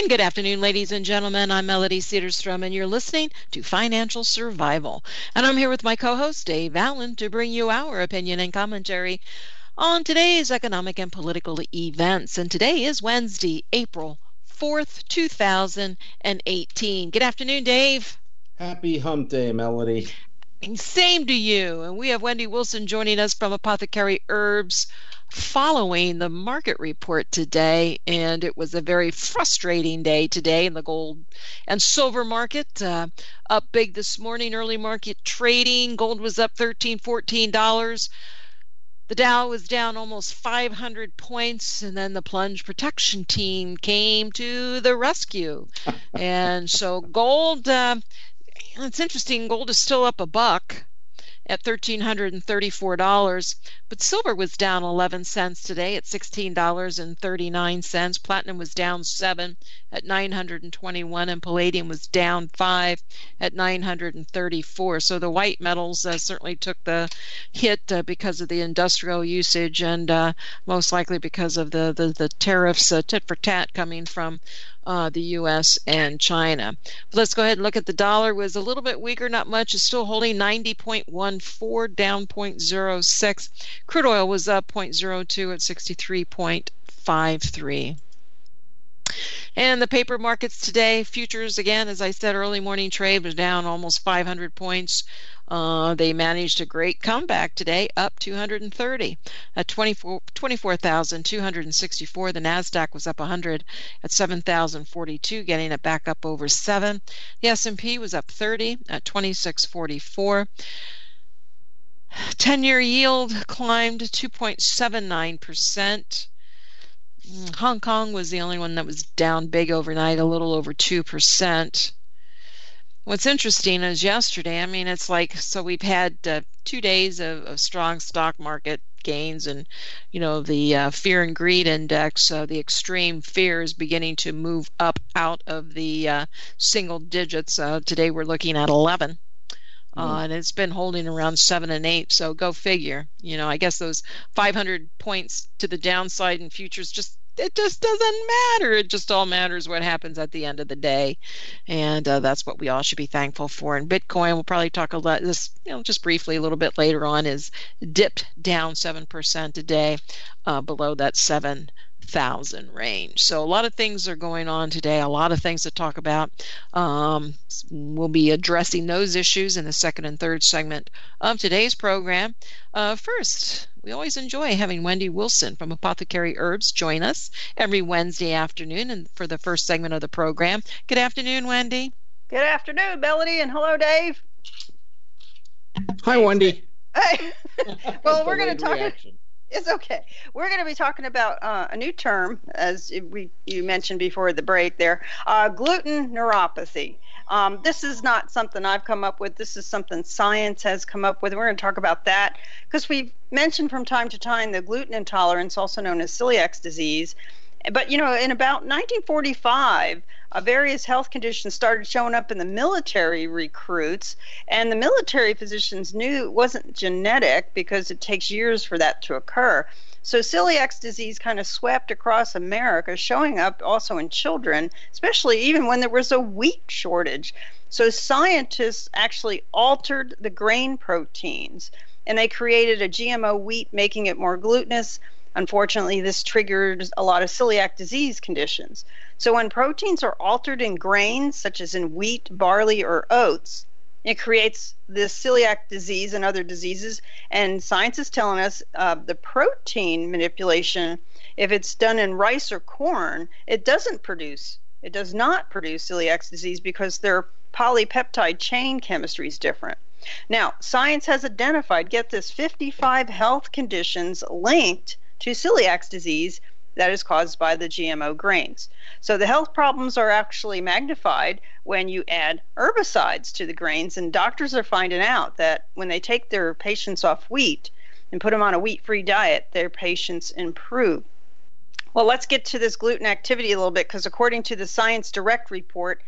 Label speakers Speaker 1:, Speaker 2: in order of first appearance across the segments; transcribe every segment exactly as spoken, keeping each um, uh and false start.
Speaker 1: And good afternoon, ladies and gentlemen. I'm Melody Cedarstrom, and you're listening to Financial Survival. And I'm here with my co-host, Dave Allen, to bring you our opinion and commentary on today's economic and political events. And today is Wednesday, April fourth, two thousand eighteen. Good afternoon, Dave.
Speaker 2: Happy hump day, Melody.
Speaker 1: Same to you. And we have Wendy Wilson joining us from Apothecary Herbs following the market report today. And it was a very frustrating day today in the gold and silver market. Uh, up big this morning, early market trading. Gold was up thirteen dollars, fourteen dollars. The Dow was down almost five hundred points, and then the plunge protection team came to the rescue. And so gold, uh, it's interesting, gold is still up a buck at one thousand three hundred thirty-four dollars, but silver was down eleven cents today at sixteen dollars and thirty-nine cents. Platinum was down seven at nine hundred twenty-one, and palladium was down five at nine hundred thirty-four. So the white metals uh, certainly took the hit uh, because of the industrial usage, and uh, most likely because of the the, the tariffs, uh, tit for tat, coming from Uh, the U S and China. But let's go ahead and look at the dollar. Was a little bit weaker, not much. It's still holding ninety point one four, down zero point zero six. Crude oil was up zero point zero two at sixty-three point five three. And the paper markets today, futures, again, as I said, early morning trade was down almost five hundred points. Uh, they managed a great comeback today, up two hundred thirty at twenty-four thousand two hundred sixty-four. The NASDAQ was up one hundred at seven thousand forty-two, getting it back up over seven. The S and P was up thirty at twenty-six forty-four. ten-year yield climbed two point seven nine percent. Hong Kong was the only one that was down big overnight, a little over two percent. What's interesting is yesterday, I mean, it's like, so we've had uh, two days of, of strong stock market gains, and, you know, the uh, fear and greed index, uh, the extreme fear is beginning to move up out of the uh, single digits. Uh, today we're looking at eleven. Uh, and it's been holding around seven and eight. So go figure. You know, I guess those five hundred points to the downside in futures, just it just doesn't matter. It just all matters what happens at the end of the day, and uh, that's what we all should be thankful for. And Bitcoin, we'll probably talk a lot this, you know, just briefly a little bit later on, is dipped down seven percent today, uh, below that seven thousand range. So a lot of things are going on today, a lot of things to talk about. Um, we'll be addressing those issues in the second and third segment of today's program. Uh, first, we always enjoy having Wendy Wilson from Apothecary Herbs join us every Wednesday afternoon and for the first segment of the program. Good afternoon, Wendy.
Speaker 3: Good afternoon, Melody, and hello, Dave.
Speaker 2: Hi, Wendy.
Speaker 3: Hey. Well, we're going to talk. Reaction. It's okay. We're going to be talking about uh, a new term, as we you mentioned before the break there, uh, gluten neuropathy. Um, this is not something I've come up with. This is something science has come up with. We're going to talk about that because we've mentioned from time to time the gluten intolerance, also known as celiac disease. But, you know, in about nineteen forty-five, uh, various health conditions started showing up in the military recruits, and the military physicians knew it wasn't genetic because it takes years for that to occur. So celiac disease kind of swept across America, showing up also in children, especially even when there was a wheat shortage. So scientists actually altered the grain proteins, and they created a G M O wheat, making it more glutinous. Unfortunately, this triggered a lot of celiac disease conditions. So when proteins are altered in grains, such as in wheat, barley, or oats, it creates this celiac disease and other diseases. And science is telling us uh, the protein manipulation, if it's done in rice or corn, it doesn't produce, it does not produce celiac disease because their polypeptide chain chemistry is different. Now, science has identified, get this, fifty-five health conditions linked to celiac disease that is caused by the G M O grains. So the health problems are actually magnified when you add herbicides to the grains, and doctors are finding out that when they take their patients off wheat and put them on a wheat-free diet, their patients improve. Well, let's get to this gluten activity a little bit, because according to the Science Direct report,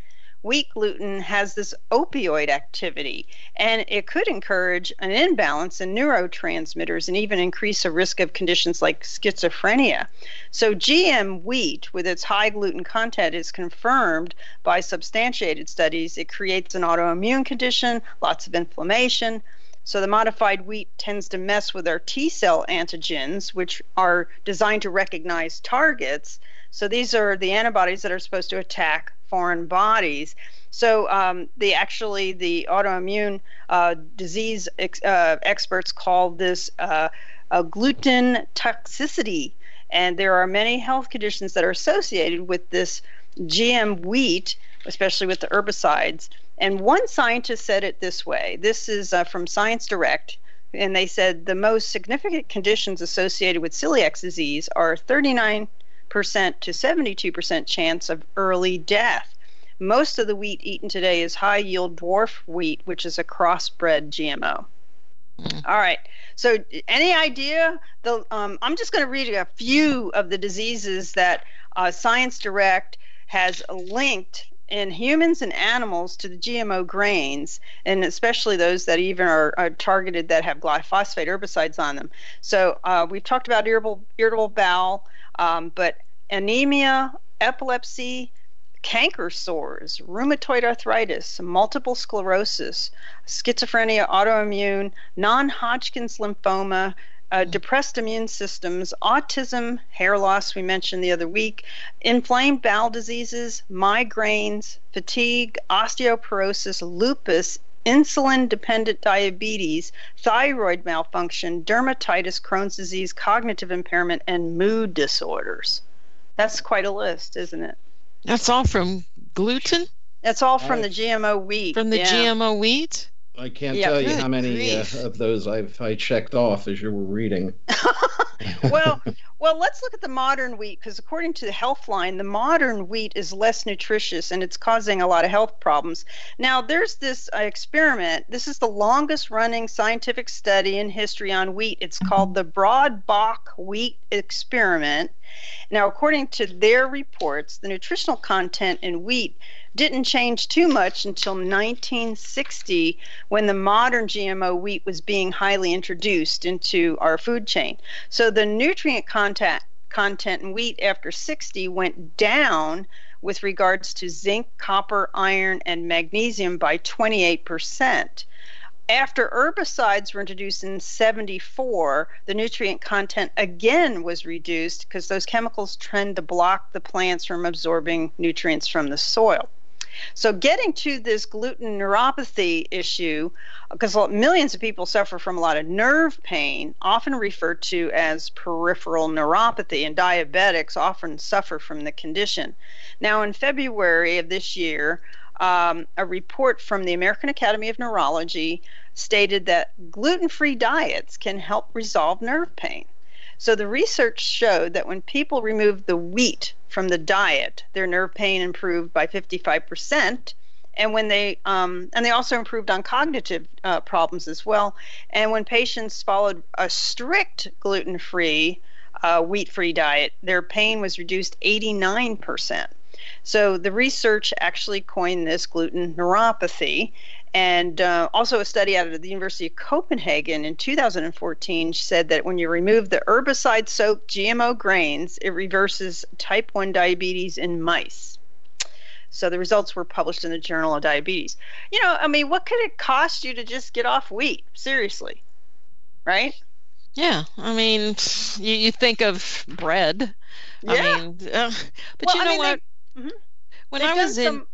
Speaker 3: wheat gluten has this opioid activity, and it could encourage an imbalance in neurotransmitters and even increase a risk of conditions like schizophrenia. So G M wheat, with its high gluten content, is confirmed by substantiated studies. It creates an autoimmune condition, lots of inflammation. So the modified wheat tends to mess with our T cell antigens, which are designed to recognize targets. So these are the antibodies that are supposed to attack foreign bodies. So um, the actually the autoimmune uh, disease ex, uh, experts call this uh, a gluten toxicity, and there are many health conditions that are associated with this G M wheat, especially with the herbicides. And one scientist said it this way. This is uh, from Science Direct, and they said the most significant conditions associated with celiac disease are thirty-nine percent to seventy-two percent chance of early death. Most of the wheat eaten today is high-yield dwarf wheat, which is a crossbred G M O. Mm. All right. So any idea? The um, I'm just going to read a few of the diseases that uh, Science Direct has linked in humans and animals to the G M O grains, and especially those that even are, are targeted that have glyphosate herbicides on them. So uh, we've talked about irritable, irritable bowel, um, but anemia, epilepsy, canker sores, rheumatoid arthritis, multiple sclerosis, schizophrenia, autoimmune, non-Hodgkin's lymphoma, Uh, depressed immune systems, autism, hair loss we mentioned the other week, inflamed bowel diseases, migraines, fatigue, osteoporosis, lupus, insulin-dependent diabetes, thyroid malfunction, dermatitis, Crohn's disease, cognitive impairment, and mood disorders. That's quite a list, isn't it?
Speaker 1: That's all from gluten?
Speaker 3: That's all from I, the G M O wheat.
Speaker 1: From the
Speaker 3: yeah.
Speaker 1: G M O wheat?
Speaker 2: I can't
Speaker 3: yeah,
Speaker 2: tell you how many uh, of those I've I checked off as you were reading.
Speaker 3: well, well, let's look at the modern wheat, because according to the Healthline, the modern wheat is less nutritious and it's causing a lot of health problems. Now, there's this uh, experiment. This is the longest running scientific study in history on wheat. It's called the Broad-Bach wheat experiment. Now, according to their reports, the nutritional content in wheat didn't change too much until nineteen sixty, when the modern G M O wheat was being highly introduced into our food chain. So the nutrient content content in wheat after sixty went down with regards to zinc, copper, iron, and magnesium by twenty-eight percent. After herbicides were introduced in seventy-four, the nutrient content again was reduced because those chemicals tend to block the plants from absorbing nutrients from the soil. So getting to this gluten neuropathy issue, because millions of people suffer from a lot of nerve pain, often referred to as peripheral neuropathy, and diabetics often suffer from the condition. Now, in February of this year, um, a report from the American Academy of Neurology stated that gluten-free diets can help resolve nerve pain. So the research showed that when people removed the wheat from the diet, their nerve pain improved by fifty-five percent, and when they um, and they also improved on cognitive uh, problems as well. And when patients followed a strict gluten-free, uh, wheat-free diet, their pain was reduced eighty-nine percent. So the research actually coined this gluten neuropathy. And uh, also a study out of the University of Copenhagen in two thousand fourteen said that when you remove the herbicide-soaked G M O grains, it reverses type one diabetes in mice. So the results were published in the Journal of Diabetes. You know, I mean, what could it cost you to just get off wheat? Seriously, right?
Speaker 1: Yeah, I mean, you, you think of bread.
Speaker 3: Yeah.
Speaker 1: I mean, uh, but
Speaker 3: well,
Speaker 1: you know
Speaker 3: I mean,
Speaker 1: what?
Speaker 3: They, mm-hmm.
Speaker 1: When
Speaker 3: They've
Speaker 1: I was in...
Speaker 3: Some...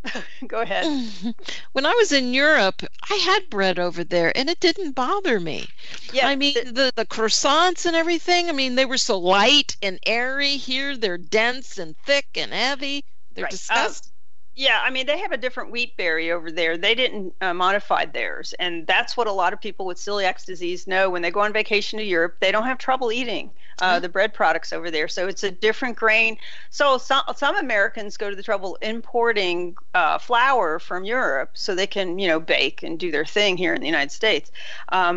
Speaker 3: Go ahead.
Speaker 1: When I was in Europe, I had bread over there, and it didn't bother me.
Speaker 3: Yeah,
Speaker 1: I mean, the, the, the croissants and everything, I mean, they were so light and airy. Here, they're dense and thick and heavy. They're
Speaker 3: right.
Speaker 1: disgusting.
Speaker 3: Um, yeah, I mean, they have a different wheat berry over there. They didn't uh, modify theirs, and that's what a lot of people with celiac disease know. When they go on vacation to Europe, they don't have trouble eating uh, mm-hmm. the bread products over there. So it's a different grain. So some some Americans go to the trouble importing uh, flour from Europe so they can, you know, bake and do their thing here in the United States. Um,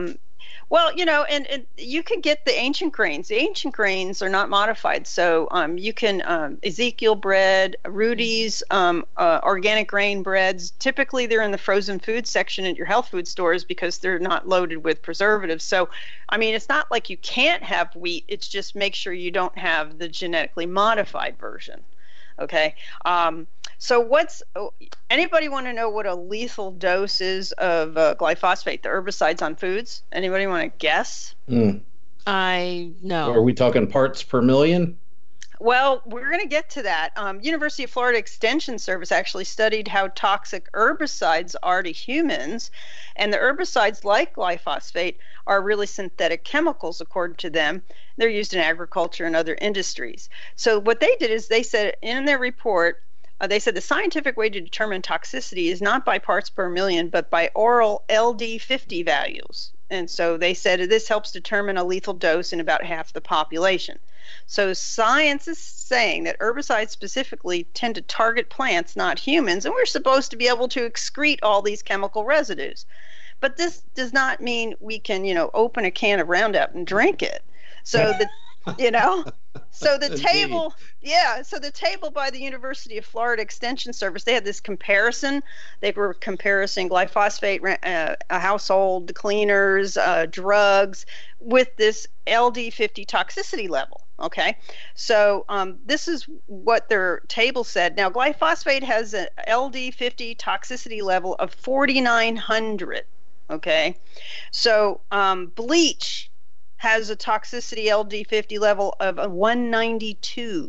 Speaker 3: Well, you know, and, and you can get the ancient grains. The ancient grains are not modified, so um, you can um, Ezekiel bread, Rudy's um, uh, organic grain breads. Typically, they're in the frozen food section at your health food stores because they're not loaded with preservatives. So, I mean, it's not like you can't have wheat. It's just make sure you don't have the genetically modified version. Okay. Um, so what's anybody want to know what a lethal dose is of uh, glyphosate, the herbicides on foods? Anybody want to guess?
Speaker 2: Mm.
Speaker 1: I know.
Speaker 2: Are we talking parts per million?
Speaker 3: Well, we're going to get to that. Um, University of Florida Extension Service actually studied how toxic herbicides are to humans, and the herbicides like glyphosate are really synthetic chemicals, according to them. They're used in agriculture and other industries. So what they did is they said in their report, uh, they said the scientific way to determine toxicity is not by parts per million, but by oral L D fifty values. And so they said this helps determine a lethal dose in about half the population. So science is saying that herbicides specifically tend to target plants, not humans, and we're supposed to be able to excrete all these chemical residues. But this does not mean we can, you know, open a can of Roundup and drink it. So the, you know, so the table, yeah, so the table by the University of Florida Extension Service, they had this comparison. They were comparing glyphosate, uh, household cleaners, uh, drugs, with this L D fifty toxicity level. Okay, so um, this is what their table said. Now, glyphosate has an L D fifty toxicity level of forty-nine hundred. Okay, so um, bleach has a toxicity L D fifty level of a one ninety-two.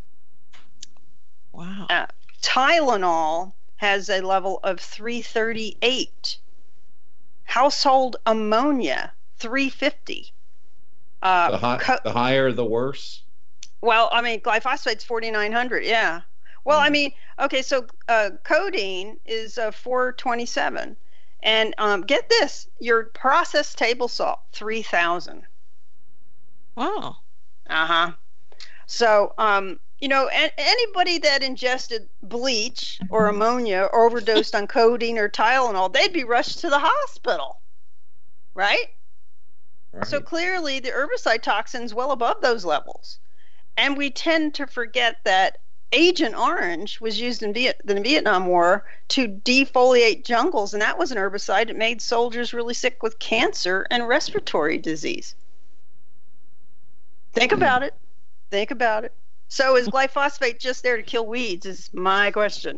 Speaker 1: Wow.
Speaker 3: Uh, Tylenol has a level of three thirty-eight. Household ammonia, three fifty. Uh,
Speaker 2: the, high, co- the higher, the worse?
Speaker 3: Well, I mean, glyphosate's forty-nine hundred, yeah. Well, mm. I mean, okay, so uh, codeine is uh, four twenty-seven. And um, get this, your processed table salt, three thousand.
Speaker 1: Wow.
Speaker 3: Uh-huh. So, um, you know, a- anybody that ingested bleach or ammonia or overdosed on codeine or Tylenol, they'd be rushed to the hospital, right? Right. So clearly the herbicide toxin's well above those levels. And we tend to forget that Agent Orange was used in Viet- the Vietnam War to defoliate jungles, and that was an herbicide that made soldiers really sick with cancer and respiratory disease. Think about it. Think about it. So is glyphosate just there to kill weeds is my question.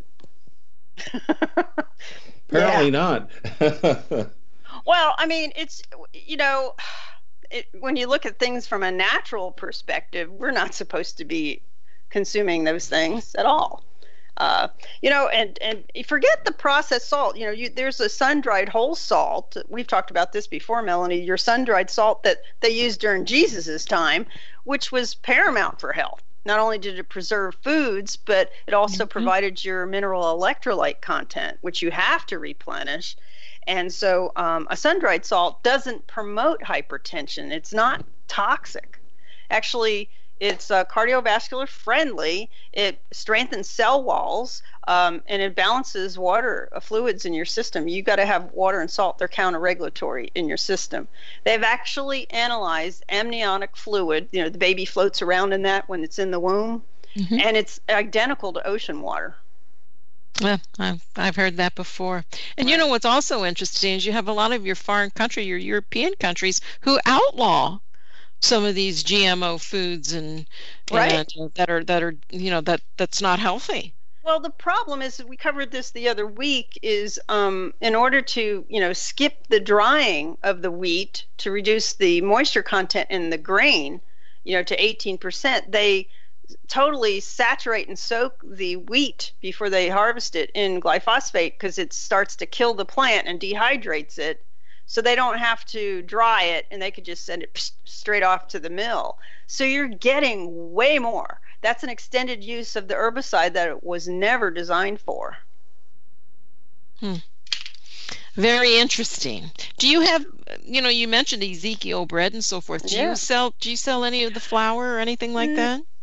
Speaker 2: Apparently not.
Speaker 3: Well, I mean, it's, you know, it, when you look at things from a natural perspective, we're not supposed to be consuming those things at all. Uh, you know, and, and forget the processed salt. You know, you, there's a sun-dried whole salt. We've talked about this before, Melanie. Your sun-dried salt that they used during Jesus's time, which was paramount for health. Not only did it preserve foods, but it also mm-hmm. provided your mineral electrolyte content, which you have to replenish. And so um, a sun-dried salt doesn't promote hypertension. It's not toxic. Actually, it's uh, cardiovascular friendly. It strengthens cell walls, um, and it balances water uh, fluids in your system. You've got to have water and salt. They're counter-regulatory in your system. They've actually analyzed amniotic fluid. You know, the baby floats around in that when it's in the womb, mm-hmm. and it's identical to ocean water.
Speaker 1: Yeah, I've, I've heard that before. And you know what's also interesting is you have a lot of your foreign country, your European countries, who outlaw some of these G M O foods and,
Speaker 3: right.
Speaker 1: and that are that are you know that that's not healthy.
Speaker 3: Well, the problem is, we covered this the other week, is um, in order to you know skip the drying of the wheat to reduce the moisture content in the grain, you know, to eighteen percent, they totally saturate and soak the wheat before they harvest it in glyphosate because it starts to kill the plant and dehydrates it, so they don't have to dry it and they could just send it straight off to the mill. So you're getting way more. That's an extended use of the herbicide that it was never designed for.
Speaker 1: Hmm. Very interesting. Do you have, you know, you mentioned Ezekiel bread and so forth. Do yeah. you sell do you sell any of the flour or anything like that?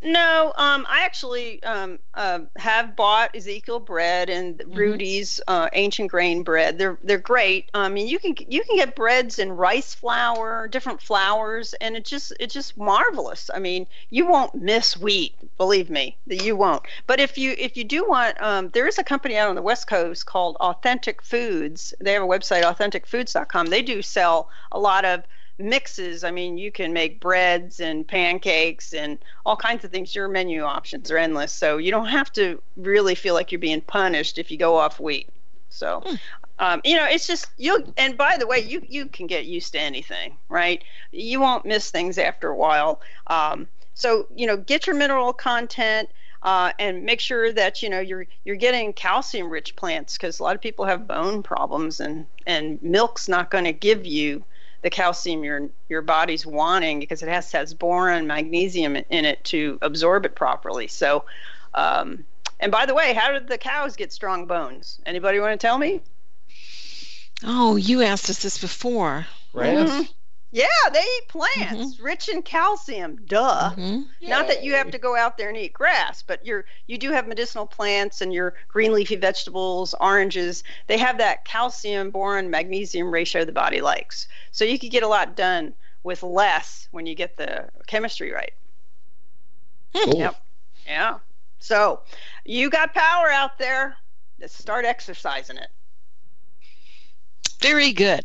Speaker 3: No, um, I actually um, uh, have bought Ezekiel bread and Rudy's mm-hmm. uh, ancient grain bread. They're they're great. I mean, you can you can get breads in rice flour, different flours, and it just it's just marvelous. I mean, you won't miss wheat. Believe me, that you won't. But if you if you do want, um, there is a company out on the West Coast called Authentic Foods. They have a website, authentic foods dot com. They do sell a lot of mixes. I mean, you can make breads and pancakes and all kinds of things. Your menu options are endless, so you don't have to really feel like you're being punished if you go off wheat. So, mm. um, you know, it's just you. And by the way, you you can get used to anything, right? You won't miss things after a while. Um, so, you know, get your mineral content. Uh, and make sure that you know you're you're getting calcium-rich plants, because a lot of people have bone problems, and and milk's not going to give you the calcium your your body's wanting, because it has has boron, magnesium in it to absorb it properly. So, um, and by the way, how did the cows get strong bones? Anybody want to tell me?
Speaker 1: Oh, you asked us this before.
Speaker 2: Grass.
Speaker 3: Mm-hmm. Yeah, they eat plants mm-hmm. rich in calcium. Duh. Mm-hmm. Not that you have to go out there and eat grass, but you're you do have medicinal plants and your green leafy vegetables, oranges. They have that calcium, boron, magnesium ratio the body likes. So you could get a lot done with less when you get the chemistry right.
Speaker 2: Cool.
Speaker 3: Yep. Yeah. So you got power out there. Let's start exercising it.
Speaker 1: Very good.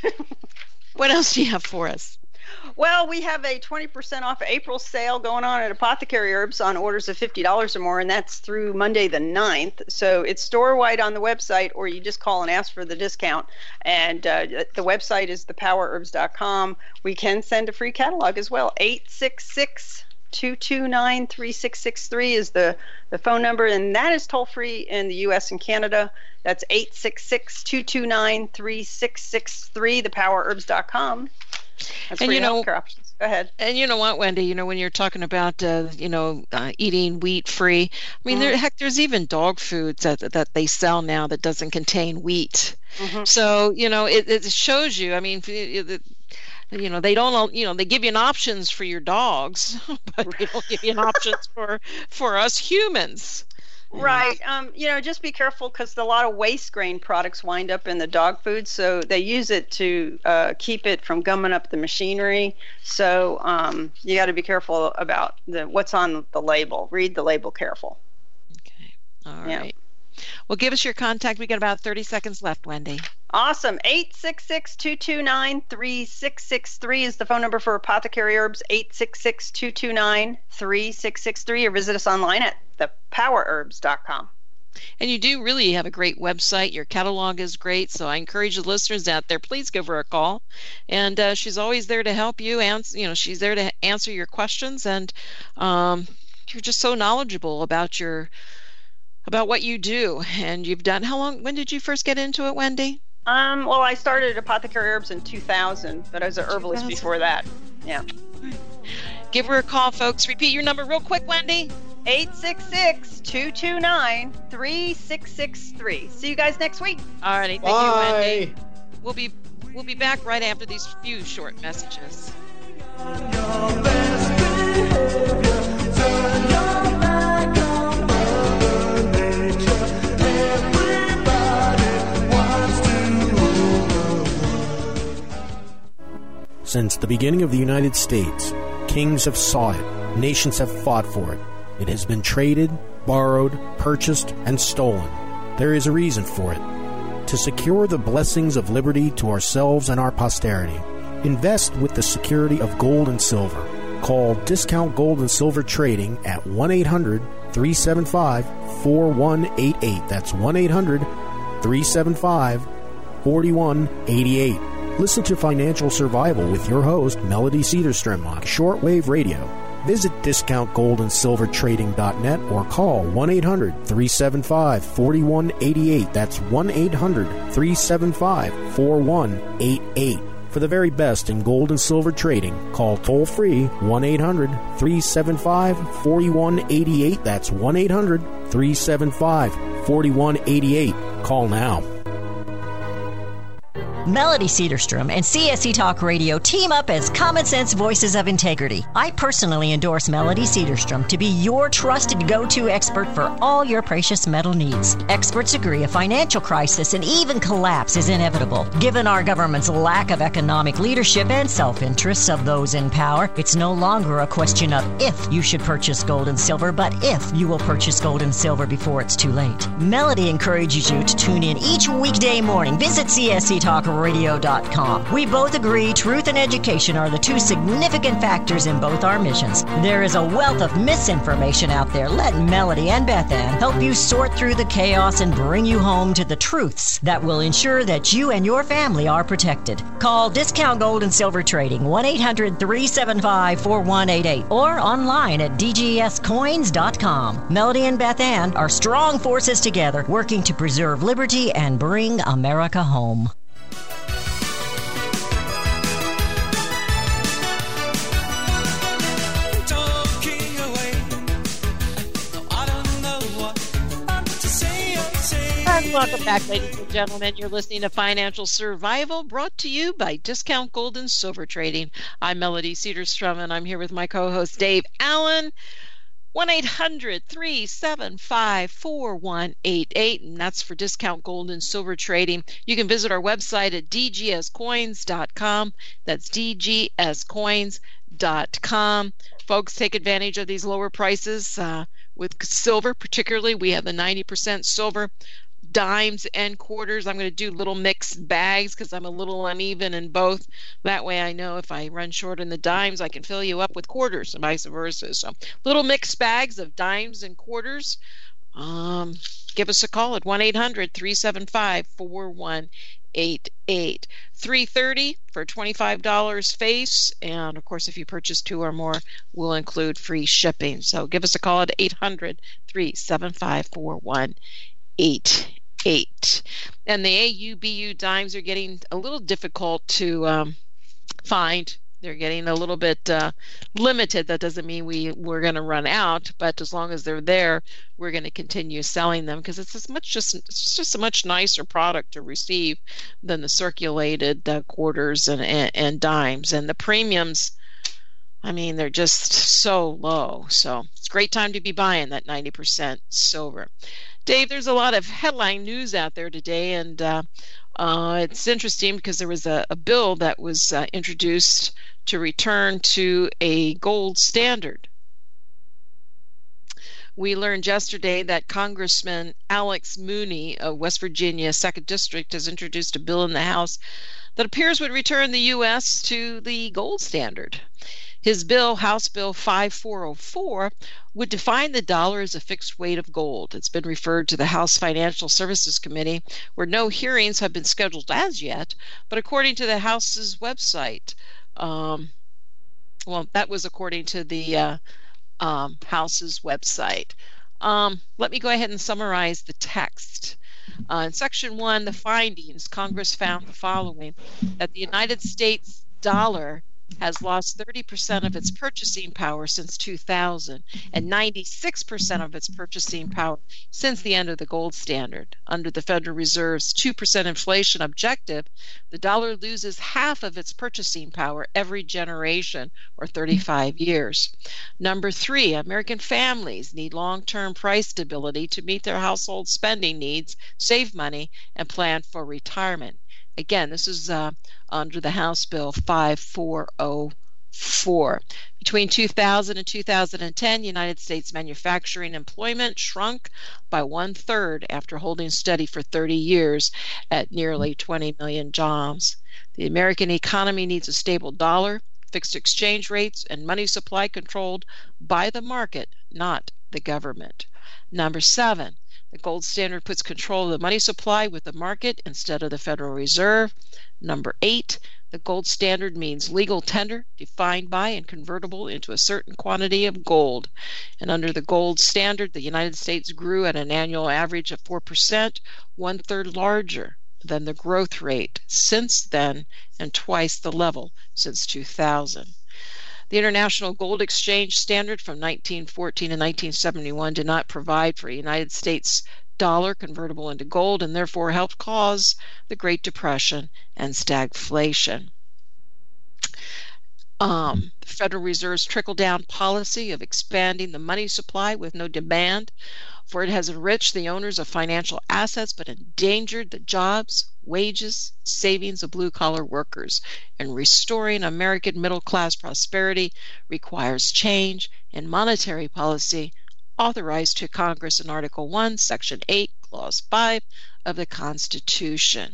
Speaker 1: What else do you have for us?
Speaker 3: Well, we have a twenty percent off April sale going on at Apothecary Herbs on orders of fifty dollars or more, and that's through Monday the ninth. So it's store-wide on the website, or you just call and ask for the discount. And uh, the website is the power herbs dot com. We can send a free catalog as well. eight six six, two two nine, three six six three is the, the phone number, and that is toll-free in the U S and Canada. That's eight six six, two two nine, three six six three, the power herbs dot com. That's
Speaker 1: and
Speaker 3: for
Speaker 1: you
Speaker 3: your
Speaker 1: know,
Speaker 3: healthcare options. Go ahead.
Speaker 1: And you know what, Wendy, you know, when you're talking about, uh, you know, uh, eating wheat-free, I mean, mm-hmm. there, heck, there's even dog foods that, that they sell now that doesn't contain wheat. Mm-hmm. So, you know, it, it shows you, I mean, it, it, you know, they don't, you know, they give you an options for your dogs, but they don't give you an options for, for us humans.
Speaker 3: Right. Um, you know, just be careful, because a lot of waste grain products wind up in the dog food. So they use it to uh, keep it from gumming up the machinery. So um, you got to be careful about the what's on the label. Read the label careful.
Speaker 1: Okay. All
Speaker 3: yeah.
Speaker 1: right. Well, give us your contact. We got about thirty seconds left, Wendy.
Speaker 3: Awesome. eight six six, two two nine, three six six three is the phone number for Apothecary Herbs, eight six six, two two nine, three six six three, or visit us online at the power herbs dot com.
Speaker 1: And you do really have a great website. Your catalog is great. So I encourage the listeners out there, please give her a call. And uh, she's always there to help you. Answer, you know, she's there to answer your questions. And um, you're just so knowledgeable about your about what you do. And you've done, how long, when did you first get into it, Wendy?
Speaker 3: Um, well, I started Apothecary Herbs in two thousand, but I was an herbalist two thousand before that. Yeah.
Speaker 1: Give her a call, folks. Repeat your number real quick, Wendy.
Speaker 3: eight six six, two two nine, three six six three. See you guys next week.
Speaker 1: All righty. Thank
Speaker 2: Bye.
Speaker 1: you, Wendy. We'll be we'll be back right after these few short messages.
Speaker 4: Since the beginning of the United States, kings have sought it, nations have fought for it. It has been traded, borrowed, purchased, and stolen. There is a reason for it. To secure the blessings of liberty to ourselves and our posterity, invest with the security of gold and silver. Call Discount Gold and Silver Trading at one eight hundred, three seven five, four one eight eight. That's one eight hundred, three seven five, four one eight eight. Listen to Financial Survival with your host, Melody Cedarstrom, on shortwave radio. Visit discount gold and silver trading dot net or call one eight hundred, three seven five, four one eight eight. That's one eight hundred, three seven five, four one eight eight. For the very best in gold and silver trading, call toll-free one eight hundred, three seven five, four one eight eight. That's one eight hundred, three seven five, four one eight eight. Call now.
Speaker 5: Melody Cedarstrom and C S C Talk Radio team up as common sense voices of integrity. I personally endorse Melody Cedarstrom to be your trusted go-to expert for all your precious metal needs. Experts agree a financial crisis and even collapse is inevitable. Given our government's lack of economic leadership and self-interests of those in power, it's no longer a question of if you should purchase gold and silver, but if you will purchase gold and silver before it's too late. Melody encourages you to tune in each weekday morning. Visit C S C talk radio dot com. We both agree truth and education are the two significant factors in both our missions. There is a wealth of misinformation out there. Let Melody and Beth Ann help you sort through the chaos and bring you home to the truths that will ensure that you and your family are protected. Call Discount Gold and Silver Trading, one eight hundred three seven five four one eight eight, or online at d g s coins dot com. Melody and Beth Ann are strong forces together, working to preserve liberty and bring America home.
Speaker 1: Welcome back, ladies and gentlemen. You're listening to Financial Survival, brought to you by Discount Gold and Silver Trading. I'm Melody Cedarstrom, and I'm here with my co-host Dave Allen. one eight hundred three seven five four one eight eight, and that's for Discount Gold and Silver Trading. You can visit our website at d g s coins dot com. That's d g s coins dot com. Folks, take advantage of these lower prices uh, with silver. Particularly, we have the ninety percent silver, dimes and quarters. I'm going to do little mixed bags because I'm a little uneven in both. That way I know if I run short in the dimes, I can fill you up with quarters and vice versa. So little mixed bags of dimes and quarters. Um, give us a call at one eight hundred three seven five four one eight eight. three thirty for twenty-five dollars face, and of course if you purchase two or more, we'll include free shipping. So give us a call at eight hundred three seven five four one eight eight. And the A U B U dimes are getting a little difficult to um, find. They're getting a little bit uh, limited. That doesn't mean we, we're going to run out, but as long as they're there, we're going to continue selling them because it's as much just it's just a much nicer product to receive than the circulated uh, quarters and, and, and dimes. And the premiums, I mean, they're just so low. So it's a great time to be buying that ninety percent silver. Dave, there's a lot of headline news out there today, and uh, uh, it's interesting because there was a, a bill that was uh, introduced to return to a gold standard. We learned yesterday that Congressman Alex Mooney of West Virginia, second District, has introduced a bill in the House that appears would return the U S to the gold standard. His bill, House Bill five four oh four, would define the dollar as a fixed weight of gold. It's been referred to the House Financial Services Committee, where no hearings have been scheduled as yet, but according to the House's website, um, well, that was according to the uh, um, House's website. Um, let me go ahead and summarize the text. Uh, in Section one, the findings, Congress found the following: that the United States dollar has lost thirty percent of its purchasing power since two thousand and ninety-six percent of its purchasing power since the end of the gold standard. Under the Federal Reserve's two percent inflation objective, the dollar loses half of its purchasing power every generation, or thirty-five years. Number three, American families need long-term price stability to meet their household spending needs, save money, and plan for retirement. Again, this is uh, under the House Bill five four oh four. Between two thousand and two thousand ten, United States manufacturing employment shrunk by one-third after holding steady for thirty years at nearly twenty million jobs. The American economy needs a stable dollar, fixed exchange rates, and money supply controlled by the market, not the government. Number seven, the gold standard puts control of the money supply with the market instead of the Federal Reserve. Number eight, the gold standard means legal tender defined by and convertible into a certain quantity of gold. And under the gold standard, the United States grew at an annual average of four percent, one-third larger than the growth rate since then and twice the level since two thousand. The International Gold Exchange Standard from nineteen fourteen and nineteen seventy-one did not provide for a United States dollar convertible into gold, and therefore helped cause the Great Depression and stagflation. Um, the Federal Reserve's trickle-down policy of expanding the money supply with no demand, for it has enriched the owners of financial assets but endangered the jobs, wages, savings of blue-collar workers. And restoring American middle-class prosperity requires change in monetary policy authorized to Congress in Article one, Section eight, Clause five of the Constitution.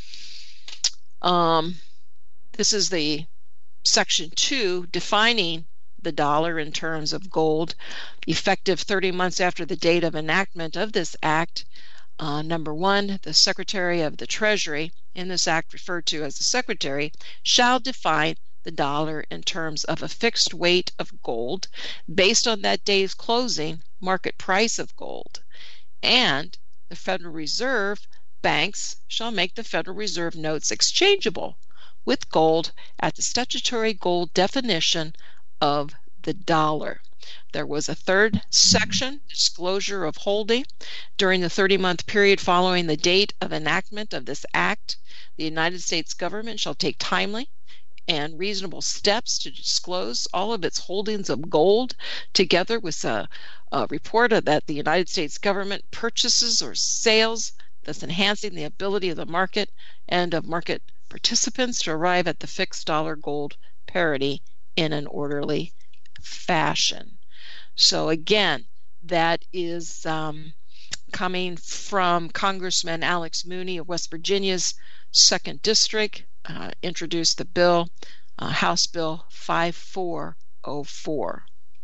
Speaker 1: Um, this is the Section two defining the dollar in terms of gold, effective thirty months after the date of enactment of this act. Uh, number one, the Secretary of the Treasury, in this act referred to as the Secretary, shall define the dollar in terms of a fixed weight of gold based on that day's closing market price of gold. And the Federal Reserve banks shall make the Federal Reserve notes exchangeable with gold at the statutory gold definition of the dollar. There was a third section, disclosure of holding. During the thirty-month period following the date of enactment of this act, the United States government shall take timely and reasonable steps to disclose all of its holdings of gold, together with a, a report that the United States government purchases or sales, thus enhancing the ability of the market and of market participants to arrive at the fixed dollar gold parity in an orderly fashion. So again, that is um, coming from Congressman Alex Mooney of West Virginia's second District, uh, introduced the bill, uh, House Bill five four oh four.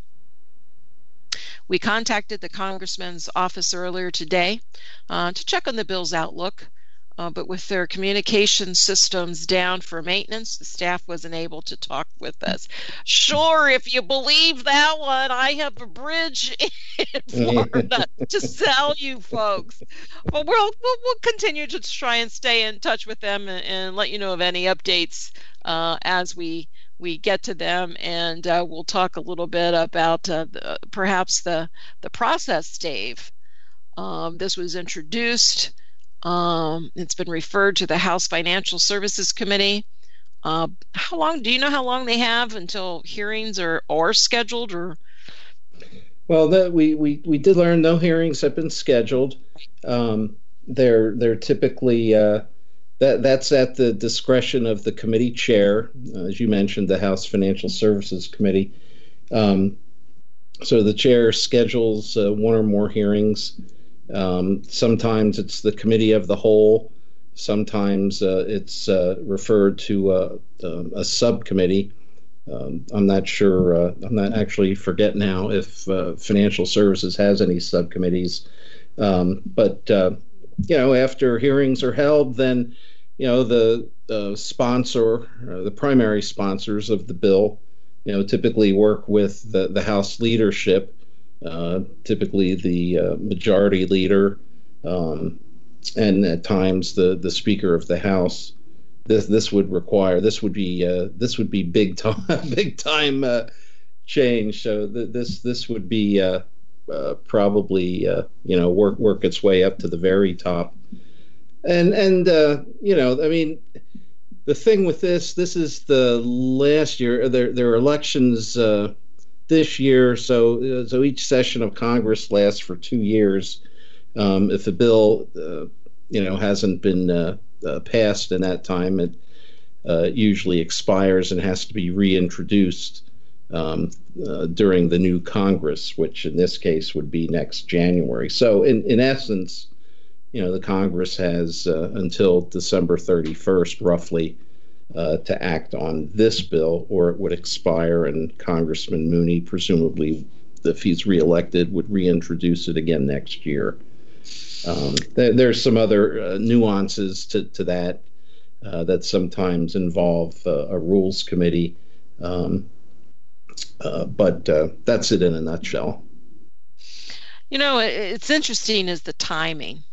Speaker 1: We contacted the Congressman's office earlier today uh, to check on the bill's outlook. Uh, but with their communication systems down for maintenance, the staff wasn't able to talk with us. Sure, if you believe that one, I have a bridge in Florida to sell you folks. But we'll, we'll we'll continue to try and stay in touch with them and, and let you know of any updates uh, as we we get to them, and uh, we'll talk a little bit about uh, the, perhaps the the process, Dave. Um, this was introduced. Um, it's been referred to the House Financial Services Committee. Uh, how long, do you know how long they have until hearings are, are scheduled? Or
Speaker 2: Well, that we, we, we did learn no hearings have been scheduled. Um, they're they're typically uh, that that's at the discretion of the committee chair, uh, as you mentioned, the House Financial Services Committee. Um, so the chair schedules uh, one or more hearings. Um, sometimes it's the committee of the whole. Sometimes uh, it's uh, referred to uh, uh, a subcommittee. Um, I'm not sure. Uh, I'm not actually forget now if uh, financial services has any subcommittees. Um, but uh, you know, after hearings are held, then you know the uh, sponsor, uh, the primary sponsors of the bill, you know, typically work with the, the House leadership. Uh, typically the uh, majority leader, um, and at times the, the Speaker of the House. This this would require this would be uh, this would be big time big time uh, change. So th- this this would be uh, uh, probably uh, you know work work its way up to the very top. And and uh, you know I mean the thing with this this is the last year there there are elections. Uh, This year, so so each session of Congress lasts for two years. Um, if a bill, uh, you know, hasn't been uh, uh, passed in that time, it uh, usually expires and has to be reintroduced um, uh, during the new Congress, which in this case would be next January. So, in in essence, you know, the Congress has uh, until December thirty-first, roughly. Uh, to act on this bill, or it would expire, and Congressman Mooney, presumably, if he's reelected, would reintroduce it again next year. Um, th- there's some other uh, nuances to, to that uh, that sometimes involve uh, a rules committee, um, uh, but uh, that's it in a nutshell.
Speaker 1: You know, it's interesting is the timing.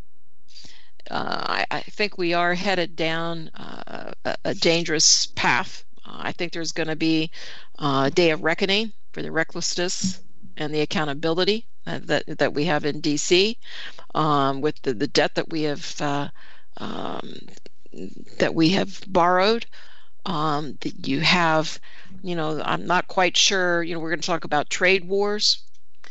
Speaker 1: Uh, I, I think we are headed down uh, a, a dangerous path. Uh, I think there's going to be uh, a day of reckoning for the recklessness and the accountability uh, that that we have in D C, um, with the, the debt that we have uh, um, that we have borrowed. Um, that you have, you know, I'm not quite sure. You know, we're going to talk about trade wars,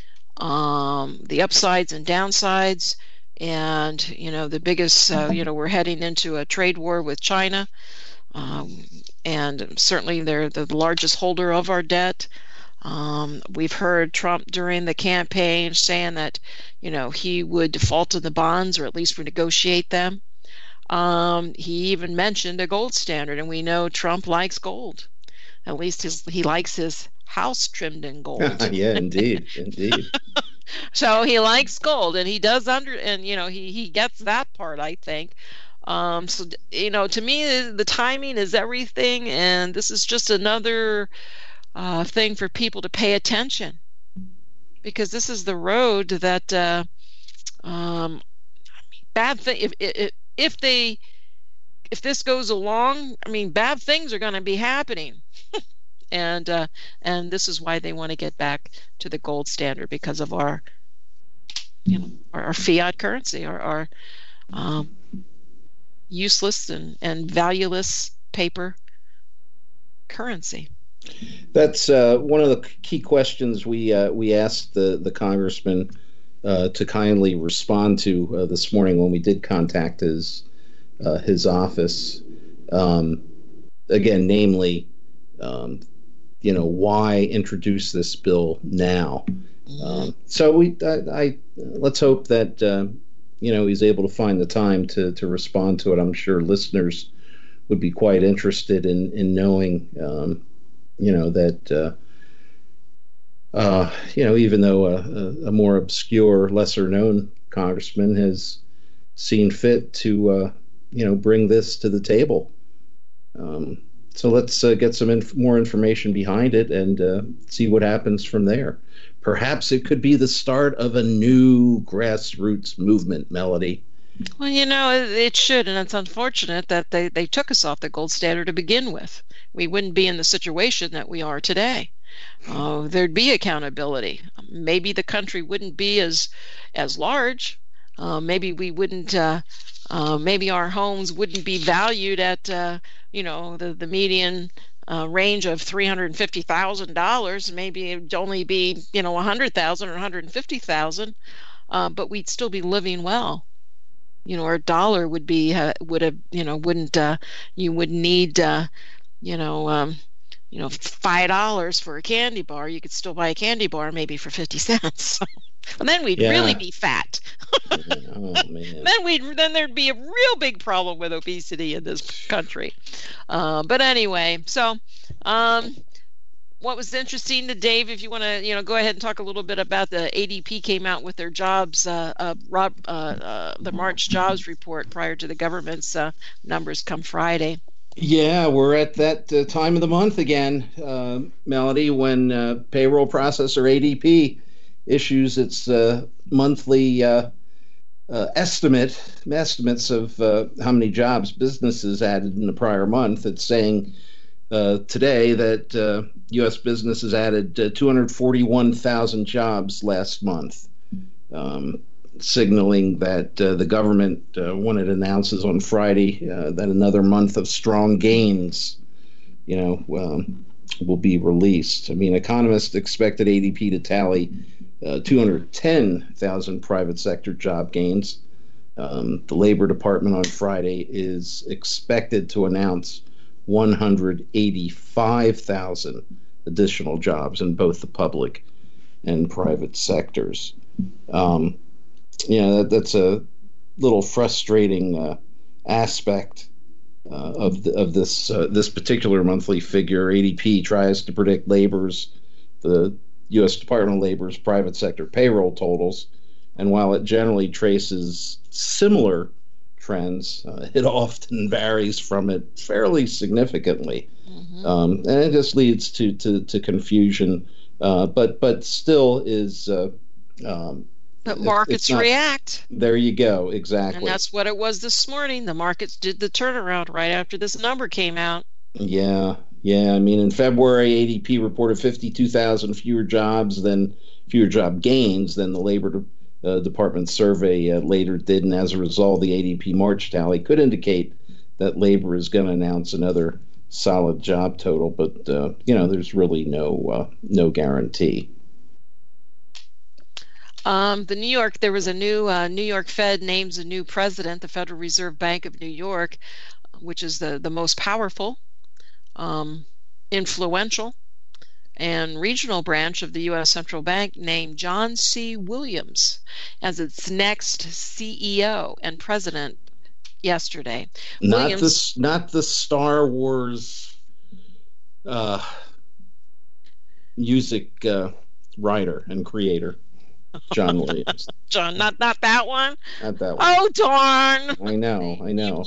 Speaker 1: um, the upsides and downsides, and you know, the biggest. Uh, you know, we're heading into a trade war with China. Um, and certainly they're the largest holder of our debt. Um, we've heard Trump during the campaign saying that, you know, he would default on the bonds or at least renegotiate them. Um, he even mentioned a gold standard, and we know Trump likes gold. At least his, he likes his house trimmed in gold.
Speaker 2: Yeah, indeed, indeed.
Speaker 1: So he likes gold, and he does under, and you know, he he gets that part, I think. Um, so, you know, to me, the timing is everything, and this is just another uh, thing for people to pay attention, because this is the road that uh, um, bad thing. If, if if they if this goes along, I mean, bad things are going to be happening, and uh, and this is why they want to get back to the gold standard, because of our you know our, our fiat currency, our our um, useless and, and valueless paper currency.
Speaker 2: That's uh, one of the key questions we uh, we asked the the congressman uh, to kindly respond to uh, this morning when we did contact his uh, his office. Um, again, namely, um, you know, why introduce this bill now? Mm-hmm. Um, so we, I, I let's hope that. Uh, you know, he's able to find the time to, to respond to it. I'm sure listeners would be quite interested in, in knowing, um, you know, that, uh, uh, you know, even though a, a more obscure, lesser known congressman has seen fit to, uh, you know, bring this to the table. Um, so let's uh, get some inf- more information behind it and uh, see what happens from there. Perhaps it could be the start of a new grassroots movement, Melody.
Speaker 1: Well, you know, it should, and it's unfortunate that they, they took us off the gold standard to begin with. We wouldn't be in the situation that we are today. Uh, there'd be accountability. Maybe the country wouldn't be as as large. Uh, maybe we wouldn't. Uh, uh, maybe our homes wouldn't be valued at uh, you know the the median Uh, range of three hundred fifty thousand dollars. Maybe it'd only be, you know, one hundred thousand dollars or one hundred fifty thousand dollars, uh, but we'd still be living well. You know, our dollar would be, uh, would have, you know, wouldn't, uh, you would need, uh, you know, um, you know, five dollars for a candy bar. You could still buy a candy bar maybe for fifty cents. And then we'd yeah. really be fat.
Speaker 2: Oh, man.
Speaker 1: Then we'd then there'd be a real big problem with obesity in this country. Uh, but anyway, so um, what was interesting to Dave, if you want to, you know, go ahead and talk a little bit about the A D P came out with their jobs, uh, uh, Rob, uh, uh, the March jobs report prior to the government's uh, numbers come Friday.
Speaker 2: Yeah, we're at that uh, time of the month again, uh, Melody, when uh, payroll processor A D P issues its uh, monthly uh, uh, estimate estimates of uh, how many jobs businesses added in the prior month. It's saying uh, today that uh, U S businesses added uh, two hundred forty-one thousand jobs last month, um, signaling that uh, the government, uh, when it announces on Friday uh, that another month of strong gains, you know, um, will be released. I mean, economists expected A D P to tally uh, two hundred ten thousand private sector job gains. Um, the Labor Department on Friday is expected to announce one hundred eighty-five thousand additional jobs in both the public and private sectors. Um, you know, that, that's a little frustrating uh, aspect uh, of the, of this uh, this particular monthly figure. A D P tries to predict labor's, the U S Department of Labor's private sector payroll totals, and while it generally traces similar trends, uh, it often varies from it fairly significantly, mm-hmm. um, and it just leads to to, to confusion. Uh, but but still is. Uh, um,
Speaker 1: But markets not, react.
Speaker 2: There you go. Exactly.
Speaker 1: And that's what it was this morning. The markets did the turnaround right after this number came out.
Speaker 2: Yeah. Yeah, I mean, in February, A D P reported fifty-two thousand fewer jobs than fewer job gains than the Labor uh, Department survey uh, later did, and as a result, the A D P March tally could indicate that labor is going to announce another solid job total, but uh, you know, there's really no uh, no guarantee.
Speaker 1: Um, the New York, there was a new uh, New York Fed names a new president, the Federal Reserve Bank of New York, which is the the most powerful, um, influential, and regional branch of the U S Central Bank, named John C. Williams as its next C E O and president yesterday.
Speaker 2: Not
Speaker 1: Williams,
Speaker 2: the not the Star Wars uh, music uh, writer and creator, John Williams.
Speaker 1: John, not not that one.
Speaker 2: Not that one.
Speaker 1: Oh darn!
Speaker 2: I know, I know.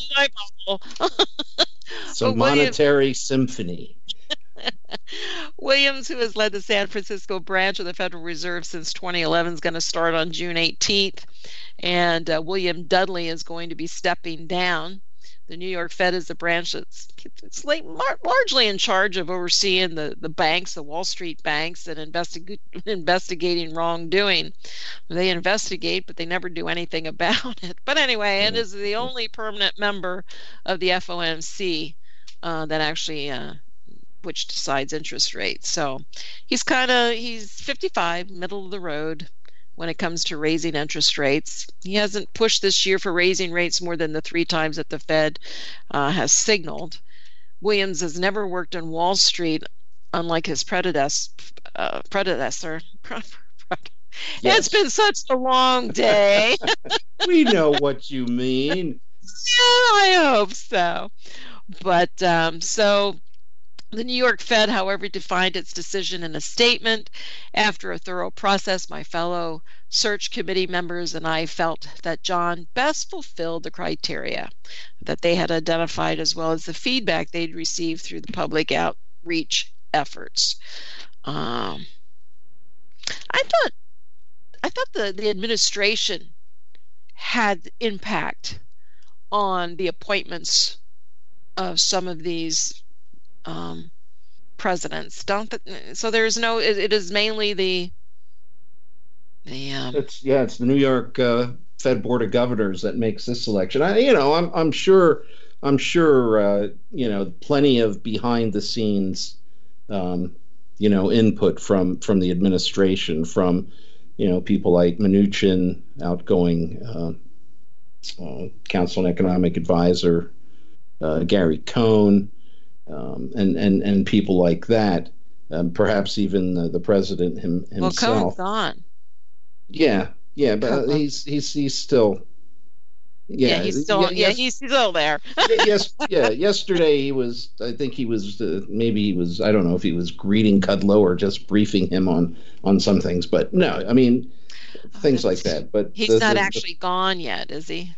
Speaker 2: It's a
Speaker 1: But William-
Speaker 2: monetary symphony.
Speaker 1: Williams, who has led the San Francisco branch of the Federal Reserve since twenty eleven, is going to start on June eighteenth, and uh, William Dudley is going to be stepping down. The New York Fed is the branch that's it's like largely in charge of overseeing the, the banks, the Wall Street banks, and investig- investigating wrongdoing. They investigate, but they never do anything about it. But anyway, it is the only permanent member of the F O M C uh, that actually uh, which decides interest rates. So he's kind of he's fifty-five, middle of the road when it comes to raising interest rates. He hasn't pushed this year for raising rates more than the three times that the Fed uh, has signaled. Williams has never worked on Wall Street, unlike his predecessor. Uh, predecessor.
Speaker 2: Yes.
Speaker 1: It's been such a long day.
Speaker 2: We know what you mean.
Speaker 1: Yeah, I hope so. But um, so the New York Fed, however, defined its decision in a statement. After a thorough process, my fellow search committee members and I felt that John best fulfilled the criteria that they had identified, as well as the feedback they'd received through the public outreach efforts. Um, I thought, I thought the, the administration had impact on the appointments of some of these Um, presidents. Don't th- so there's no. It, it is mainly the the. Um,
Speaker 2: It's yeah, it's the New York uh, Fed Board of Governors that makes this selection. I, you know, I'm I'm sure I'm sure uh, you know plenty of behind the scenes, um, you know, input from from the administration, from you know people like Mnuchin, outgoing uh, uh, Council on Economic Advisor, uh, Gary Cohn. Um, and, and, and people like that, um, perhaps even uh, the president him, himself.
Speaker 1: well, Cohen's gone.
Speaker 2: Yeah, yeah, but uh, he's he's he's still. Yeah,
Speaker 1: yeah he's still.
Speaker 2: Yeah,
Speaker 1: yeah,
Speaker 2: yes,
Speaker 1: he's still there.
Speaker 2: yes, yeah. Yesterday he was. I think he was. Uh, maybe he was. I don't know if he was greeting Kudlow or just briefing him on on some things. But no, I mean, things
Speaker 1: Oh,
Speaker 2: like that. But
Speaker 1: he's
Speaker 2: the,
Speaker 1: not
Speaker 2: the,
Speaker 1: actually the, gone yet, is he?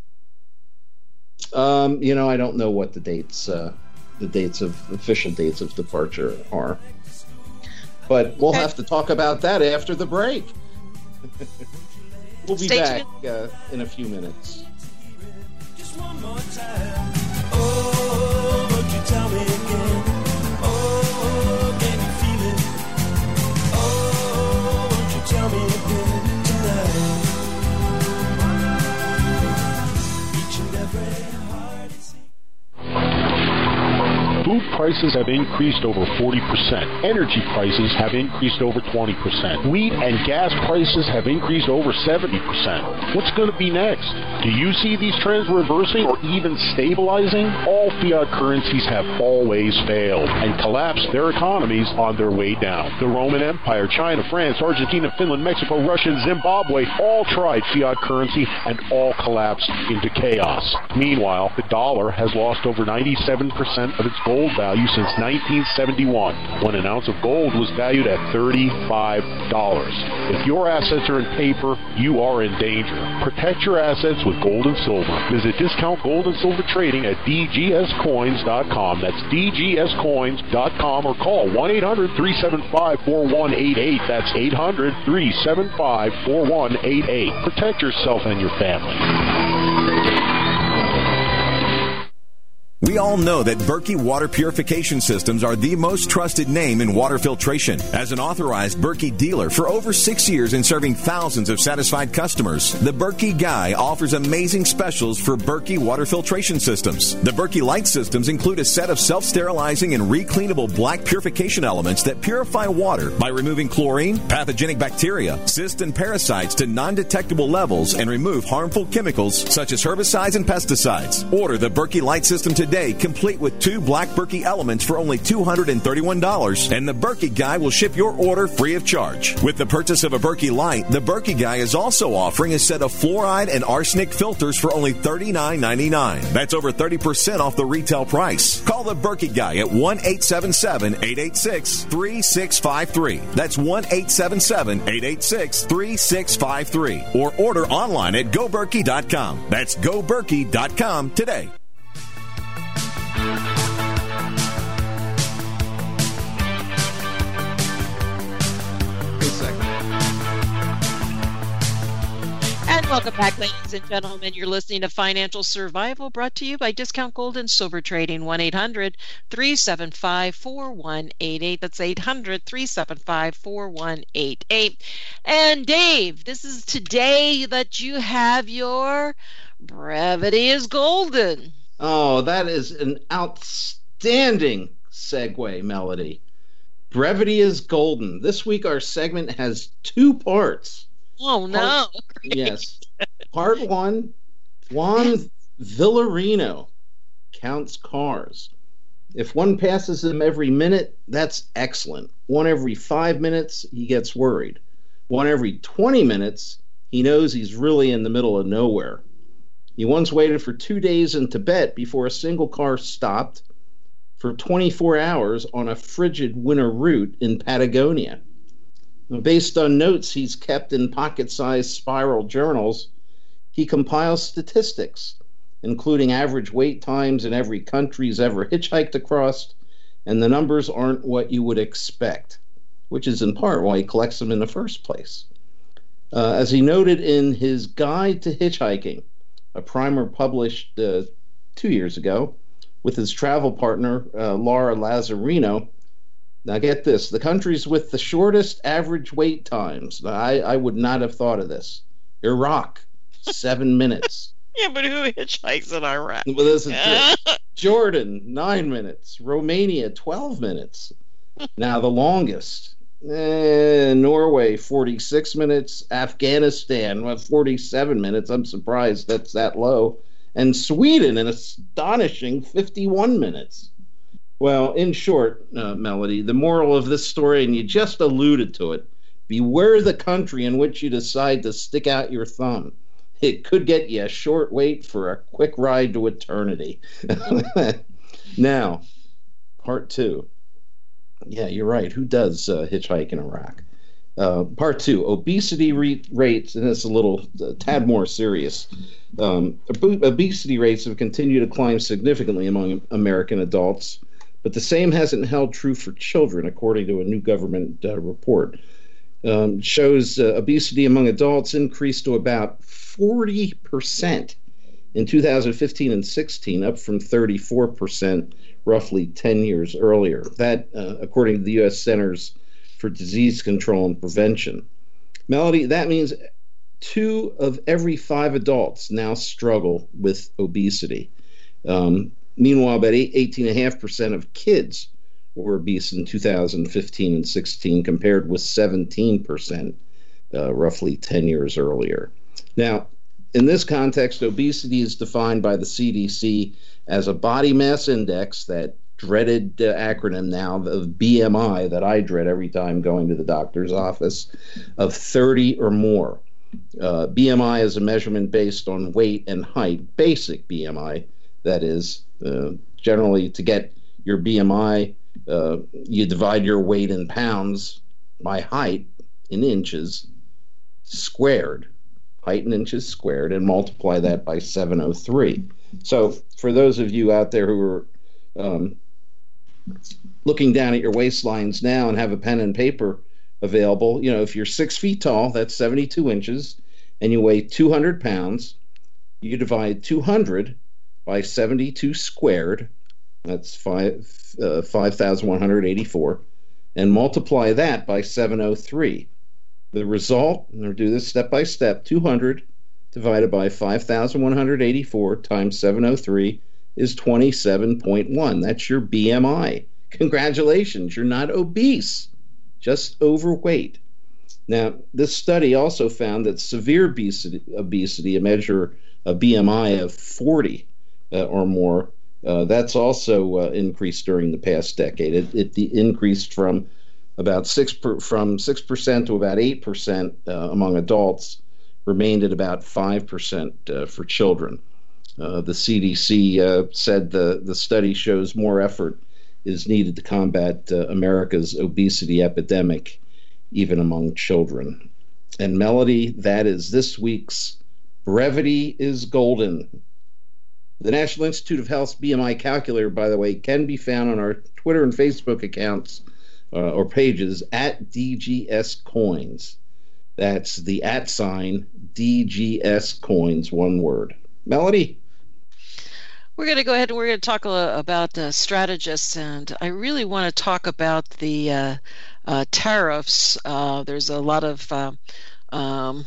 Speaker 2: Um, you know, I don't know what the dates. Uh, the dates of official dates of departure are, but we'll
Speaker 1: okay.
Speaker 2: have to talk about that after the break. We'll be
Speaker 1: Stay
Speaker 2: back uh, in a few minutes.
Speaker 6: Just one more time. Oh, won't you tell me again? Oh, can you feel it? Oh, won't you tell me again tonight? Each and every heart is
Speaker 7: Food prices have increased over forty percent. Energy prices have increased over twenty percent. Wheat and gas prices have increased over seventy percent. What's going to be next? Do you see these trends reversing or even stabilizing? All fiat currencies have always failed and collapsed their economies on their way down. The Roman Empire, China, France, Argentina, Finland, Mexico, Russia, and Zimbabwe all tried fiat currency and all collapsed into chaos. Meanwhile, the dollar has lost over ninety-seven percent of its gold value since nineteen seventy-one, when an ounce of gold was valued at thirty-five dollars. If your assets are in paper, you are in danger. Protect your assets with gold and silver. Visit Discount Gold and Silver Trading at d g s coins dot com. That's d g s coins dot com, or call one eight hundred, three seven five, four one eight eight. That's eight hundred, three seven five, four one eight eight. Protect yourself and your family.
Speaker 8: We all know that Berkey Water Purification Systems are the most trusted name in water filtration. As an authorized Berkey dealer for over six years and serving thousands of satisfied customers, the Berkey Guy offers amazing specials for Berkey Water Filtration Systems. The Berkey Light Systems include a set of self-sterilizing and recleanable black purification elements that purify water by removing chlorine, pathogenic bacteria, cysts, and parasites to non-detectable levels and remove harmful chemicals such as herbicides and pesticides. Order the Berkey Light System today, complete with two black Berkey elements for only two hundred thirty-one dollars, and the Berkey Guy will ship your order free of charge. With the purchase of a Berkey Light, the Berkey Guy is also offering a set of fluoride and arsenic filters for only thirty-nine ninety-nine. That's over thirty percent off the retail price. Call the Berkey Guy at one eight seven seven, eight eight six, three six five three. That's one eight seven seven, eight eight six, three six five three. Or order online at go berkey dot com. That's go berkey dot com today.
Speaker 1: And welcome back, ladies and gentlemen. You're listening to Financial Survival, brought to you by Discount Gold and Silver Trading. One eight hundred, three seven five, four one eight eight. That's eight hundred, three seven five, four one eight eight. And Dave, this is today that you have your Brevity is Golden.
Speaker 2: Oh, that is an outstanding segue, Melody. Brevity is Golden. This week our segment has two parts.
Speaker 1: Oh, no.
Speaker 2: Part, yes. Part one, Juan Villarino counts cars. If one passes him every minute, that's excellent. One every five minutes, he gets worried. One every twenty minutes, he knows he's really in the middle of nowhere. He once waited for two days in Tibet before a single car stopped for twenty-four hours on a frigid winter route in Patagonia. Based on notes he's kept in pocket-sized spiral journals, he compiles statistics, including average wait times in every country he's ever hitchhiked across, and the numbers aren't what you would expect, which is in part why he collects them in the first place. Uh, as he noted in his Guide to Hitchhiking, a primer published uh, two years ago with his travel partner, uh, Laura Lazzarino. Now get this, the countries with the shortest average wait times. I, I would not have thought of this. Iraq, seven minutes.
Speaker 1: Yeah, but who hitchhikes in Iraq?
Speaker 2: Well, this is it. Jordan, nine minutes. Romania, twelve minutes. Now the longest. Eh, Norway, forty-six minutes. Afghanistan, well, forty-seven minutes. I'm surprised that's that low. And Sweden, an astonishing fifty-one minutes. Well, in short, uh, Melody, the moral of this story, and you just alluded to it, beware the country in which you decide to stick out your thumb. It could get you a short wait for a quick ride to eternity. Now, part two. Yeah, you're right. Who does uh, hitchhike in Iraq? Uh, part two, obesity re- rates, and it's a little a tad more serious. Um, ob- obesity rates have continued to climb significantly among American adults, but the same hasn't held true for children, according to a new government uh, report. Um, shows uh, obesity among adults increased to about forty percent in two thousand fifteen and sixteen, up from thirty-four percent roughly ten years earlier. That, uh, according to the U S Centers for Disease Control and Prevention. Melody, that means two of every five adults now struggle with obesity. Um, meanwhile, about eighteen point five percent of kids were obese in two thousand fifteen and sixteen, compared with seventeen percent uh, roughly ten years earlier. Now, in this context, obesity is defined by the C D C as a body mass index, that dreaded uh, acronym now of B M I that I dread every time going to the doctor's office, of thirty or more. Uh, B M I is a measurement based on weight and height, basic B M I, that is. Uh, generally, to get your B M I, uh, you divide your weight in pounds by height in inches squared, height in inches squared, and multiply that by seven hundred three. So for those of you out there who are um, looking down at your waistlines now and have a pen and paper available, you know, if you're six feet tall, that's seventy-two inches, and you weigh two hundred pounds, you divide two hundred by seventy-two squared, That's five uh, five thousand one hundred eighty-four, and multiply that by seven hundred three. The result, and we'll do this step by step, two hundred divided by five thousand one hundred eighty-four times seven hundred three is twenty-seven point one. That's your B M I. Congratulations, you're not obese, just overweight. Now, this study also found that severe obesity, obesity a measure of B M I of forty uh, or more, uh, that's also uh, increased during the past decade. It, it increased from about six per, from six percent to about eight percent uh, among adults, remained at about five percent uh, for children. Uh, the C D C uh, said the, the study shows more effort is needed to combat uh, America's obesity epidemic, even among children. And Melody, that is this week's Brevity is Golden. The National Institute of Health's B M I calculator, by the way, can be found on our Twitter and Facebook accounts uh, or pages at D G S Coins. That's the at sign D G S Coins, one word. Melody?
Speaker 1: We're going to go ahead and we're going to talk a, about uh, strategists, and I really want to talk about the uh, uh, tariffs. Uh, there's a lot of uh, um,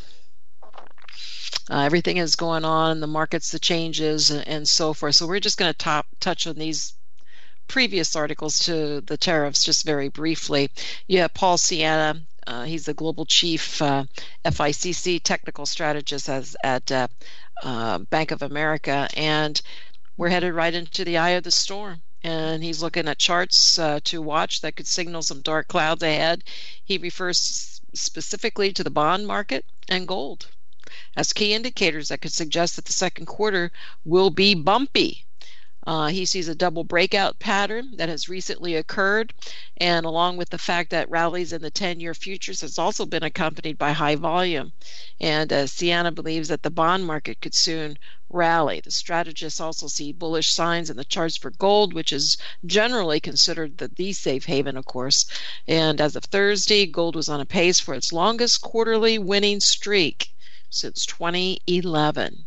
Speaker 1: uh, everything is going on in the markets, the changes, and, and so forth. So we're just going to top touch on these previous articles to the tariffs just very briefly. You have Paul Sienna. Uh, he's the global chief uh, F I C C technical strategist as, at uh, uh, Bank of America, and we're headed right into the eye of the storm. And he's looking at charts uh, to watch that could signal some dark clouds ahead. He refers specifically to the bond market and gold as key indicators that could suggest that the second quarter will be bumpy. Uh, he sees a double breakout pattern that has recently occurred, and along with the fact that rallies in the ten-year futures has also been accompanied by high volume. And uh, Sienna believes that the bond market could soon rally. The strategists also see bullish signs in the charts for gold, which is generally considered the, the safe haven, of course. And as of Thursday, gold was on a pace for its longest quarterly winning streak since twenty eleven.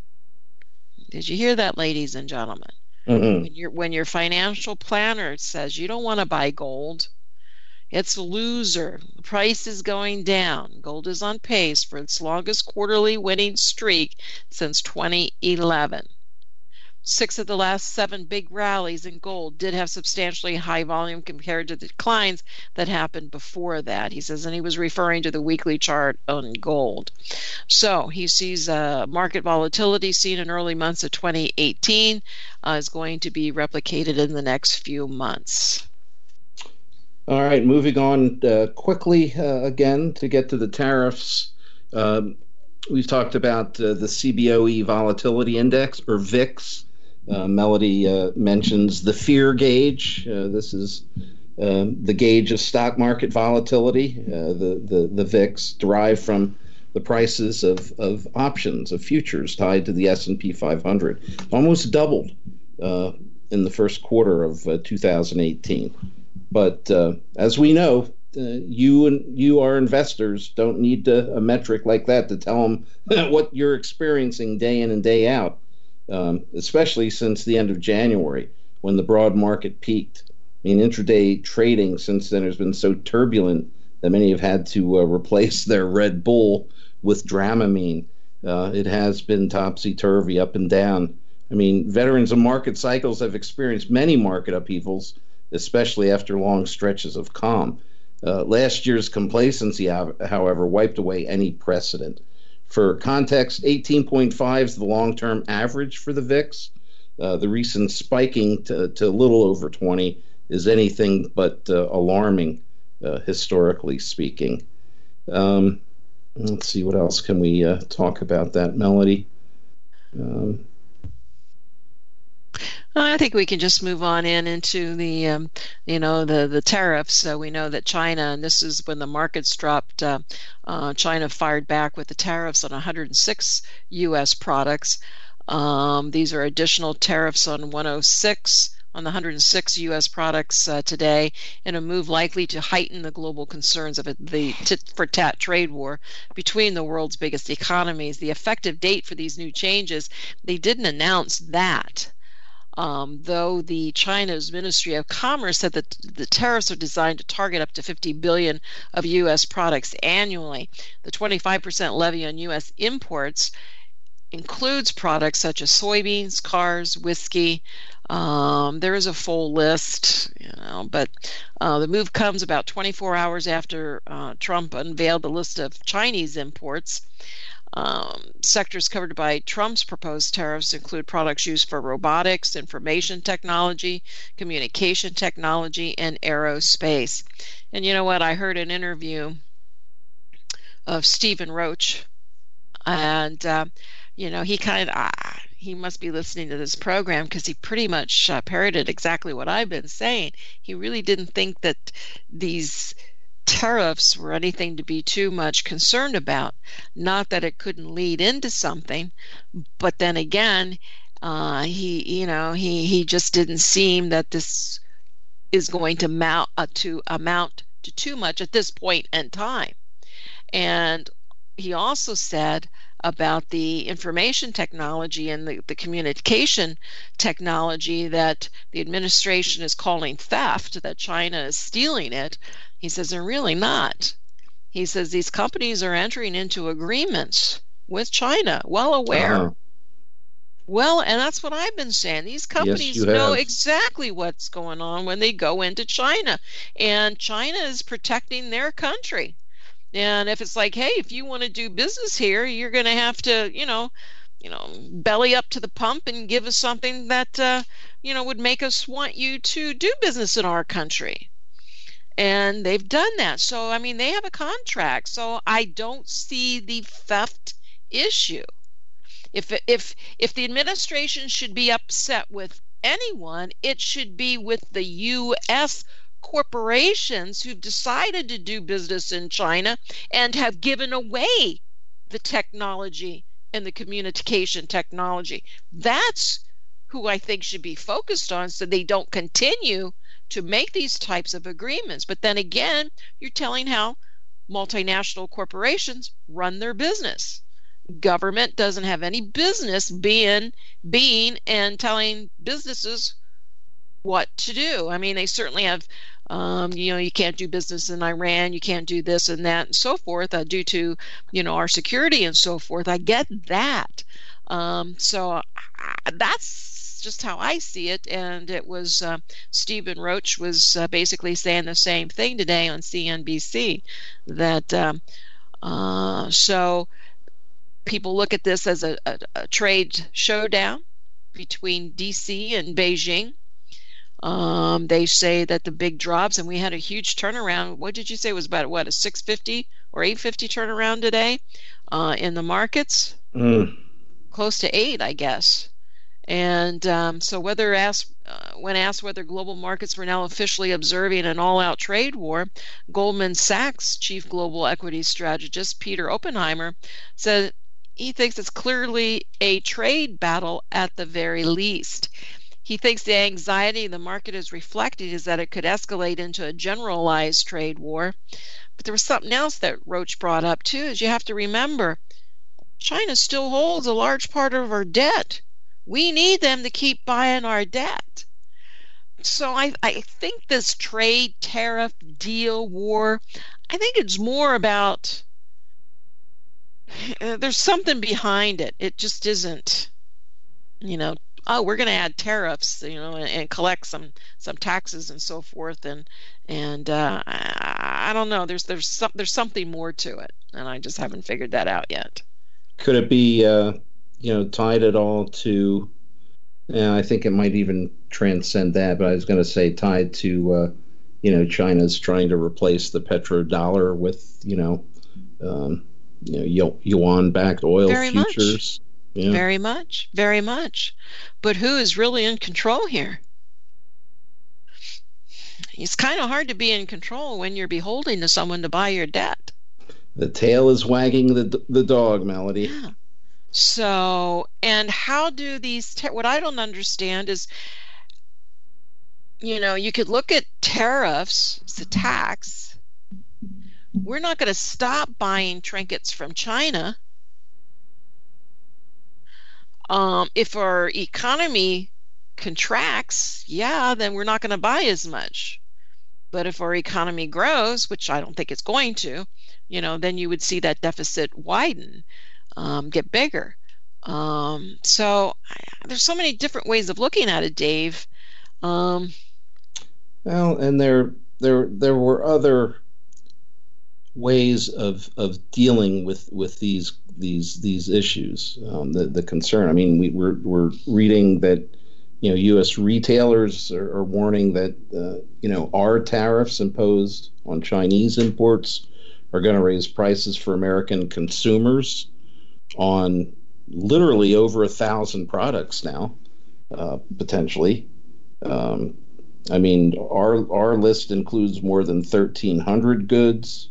Speaker 1: Did you hear that, ladies and gentlemen?
Speaker 2: Mm-hmm.
Speaker 1: When, your when your financial planner says you don't want to buy gold, it's a loser. The price is going down. Gold is on pace for its longest quarterly winning streak since twenty eleven. Six of the last seven big rallies in gold did have substantially high volume compared to the declines that happened before that, he says, and he was referring to the weekly chart on gold. So he sees uh, market volatility seen in early months of twenty eighteen uh, is going to be replicated in the next few months.
Speaker 2: All right, moving on uh, quickly uh, again to get to the tariffs. Um, we've talked about uh, the C B O E Volatility Index, or V I X. Uh, Melody uh, mentions the fear gauge. Uh, this is uh, the gauge of stock market volatility. Uh, the, the, the V I X derived from the prices of, of options, of futures tied to the S and P five hundred. Almost doubled uh, in the first quarter of uh, two thousand eighteen. But uh, as we know, uh, you and you, our investors, don't need to, a metric like that to tell them what you're experiencing day in and day out. Um, especially since the end of January, when the broad market peaked. I mean, intraday trading since then has been so turbulent that many have had to uh, replace their Red Bull with Dramamine. Uh, it has been topsy-turvy, up and down. I mean, veterans of market cycles have experienced many market upheavals, especially after long stretches of calm. Uh, last year's complacency, however, wiped away any precedent. For context, eighteen point five is the long-term average for the V I X. Uh, the recent spiking to, to a little over twenty is anything but uh, alarming, uh, historically speaking. Um, let's see, what else can we uh, talk about that, Melody? Um,
Speaker 1: I think we can just move on in into the, um, you know, the, the tariffs. So we know that China, and this is when the markets dropped, uh, uh, China fired back with the tariffs on one hundred six U S products. Um, these are additional tariffs on one hundred six on the one hundred six U S products uh, today, in a move likely to heighten the global concerns of the tit-for-tat trade war between the world's biggest economies. The effective date for these new changes, they didn't announce that. Um, though the China's Ministry of Commerce said that the tariffs are designed to target up to fifty billion of U S products annually. The twenty-five percent levy on U S imports includes products such as soybeans, cars, whiskey. Um, there is a full list, you know, but uh, the move comes about twenty-four hours after uh, Trump unveiled the list of Chinese imports. Um, sectors covered by Trump's proposed tariffs include products used for robotics, information technology, communication technology, and aerospace. And you know what? I heard an interview of Stephen Roach, and uh, you know, he kind of, ah, he must be listening to this program because he pretty much uh, parroted exactly what I've been saying. He really didn't think that these tariffs were anything to be too much concerned about. Not that it couldn't lead into something, but then again, uh, he, you know, he, he just didn't seem that this is going to mount uh, to amount to too much at this point in time. And he also said about the information technology and the, the communication technology that the administration is calling theft, that China is stealing it. He says they're really not. He says these companies are entering into agreements with China, well aware. Uh-huh. Well, and that's what I've been saying. These companies
Speaker 2: yes,
Speaker 1: know
Speaker 2: have.
Speaker 1: exactly what's going on when they go into China. And China is protecting their country. And if it's like, hey, if you want to do business here, you're going to have to, you know, you know, belly up to the pump and give us something that, uh, you know, would make us want you to do business in our country. And they've done that. So, I mean, they have a contract. So I don't see the theft issue. If if if the administration should be upset with anyone, it should be with the U S corporations who've decided to do business in China and have given away the technology and the communication technology. That's who I think should be focused on, so they don't continue to make these types of agreements. But then again, you're telling how multinational corporations run their business. Government doesn't have any business being being and telling businesses what to do. I mean, they certainly have, um, you know, you can't do business in Iran, you can't do this and that and so forth, uh, due to, you know, our security and so forth. I get that. Um, so uh, that's just how I see it. And it was uh, Stephen Roach was uh, basically saying the same thing today on C N B C. That um, uh, so people look at this as a, a, a trade showdown between D C and Beijing. Um, they say that the big drops, and we had a huge turnaround. What did you say it was about, what, a six fifty or eight fifty turnaround today uh, in the markets?
Speaker 2: Mm.
Speaker 1: Close to eight, I guess. And um, so whether asked, uh, when asked whether global markets were now officially observing an all-out trade war, Goldman Sachs chief global equities strategist Peter Oppenheimer said he thinks it's clearly a trade battle at the very least. He thinks the anxiety the market is reflecting is that it could escalate into a generalized trade war. But there was something else that Roach brought up too, is you have to remember, China still holds a large part of our debt. We need them to keep buying our debt. So I, I think this trade, tariff, deal, war, I think it's more about, uh, there's something behind it. It just isn't, you know, oh, we're going to add tariffs, you know, and, and collect some some taxes and so forth, and and uh, I, I don't know. There's there's some, there's something more to it, and I just haven't figured that out yet.
Speaker 2: Could it be, uh, you know, tied at all to? Yeah, I think it might even transcend that. But I was going to say tied to, uh, you know, China's trying to replace the petrodollar with, you know, um, you know, yuan-backed oil
Speaker 1: Very
Speaker 2: futures.
Speaker 1: Much.
Speaker 2: Yeah.
Speaker 1: Very much, very much. But who is really in control here? It's kind of hard to be in control when you're beholden to someone to buy your debt.
Speaker 2: The tail is wagging the the dog, Melody.
Speaker 1: Yeah. So, and how do these, ta- what I don't understand is, you know, you could look at tariffs, it's a tax. We're not going to stop buying trinkets from China. Um, if our economy contracts, yeah, then we're not going to buy as much. But if our economy grows, which I don't think it's going to, you know, then you would see that deficit widen, um, get bigger. Um, so I, there's so many different ways of looking at it, Dave. Um,
Speaker 2: well, and there, there, there were other ways of of dealing with with these these these issues. Um, the the concern. I mean, we, we're we're reading that, you know, U S retailers are, are warning that uh, you know, our tariffs imposed on Chinese imports are going to raise prices for American consumers on literally over a thousand products now, uh, potentially. Um, I mean, our our list includes more than thirteen hundred goods,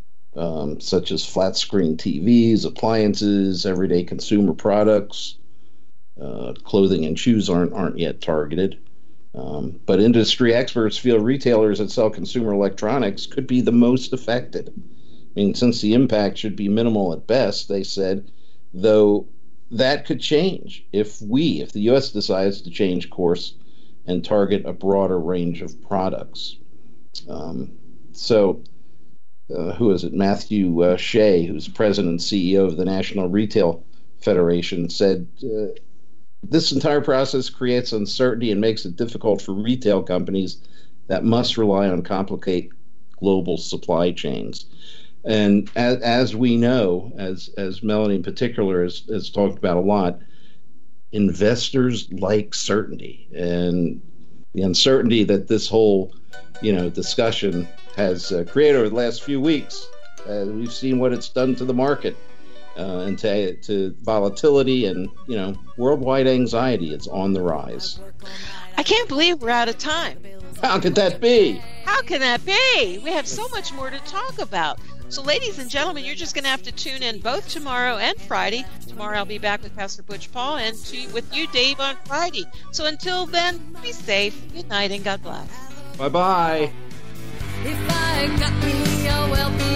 Speaker 2: um, such as flat screen T Vs, appliances, everyday consumer products. Uh, clothing and shoes aren't aren't yet targeted, um, but industry experts feel retailers that sell consumer electronics could be the most affected. I mean, since the impact should be minimal at best, they said, though that could change if we, if the U S decides to change course and target a broader range of products. Um, so, uh, who is it? Matthew uh, Shea, who's president and C E O of the National Retail Federation, said, uh, this entire process creates uncertainty and makes it difficult for retail companies that must rely on complicated global supply chains. And as, as we know, as as Melanie in particular has, has talked about a lot, investors like certainty, and the uncertainty that this whole, you know, discussion has uh, created over the last few weeks. Uh, we've seen what it's done to the market. Uh, and to, to volatility and, you know, worldwide anxiety. It's on the rise.
Speaker 1: I can't believe we're out of time.
Speaker 2: How could that be?
Speaker 1: How can that be? We have so much more to talk about. So, ladies and gentlemen, you're just going to have to tune in both tomorrow and Friday. Tomorrow I'll be back with Pastor Butch Paul, and to, with you, Dave, on Friday. So until then, be safe. Good night and God bless.
Speaker 2: Bye-bye.
Speaker 6: If I got me a wealthy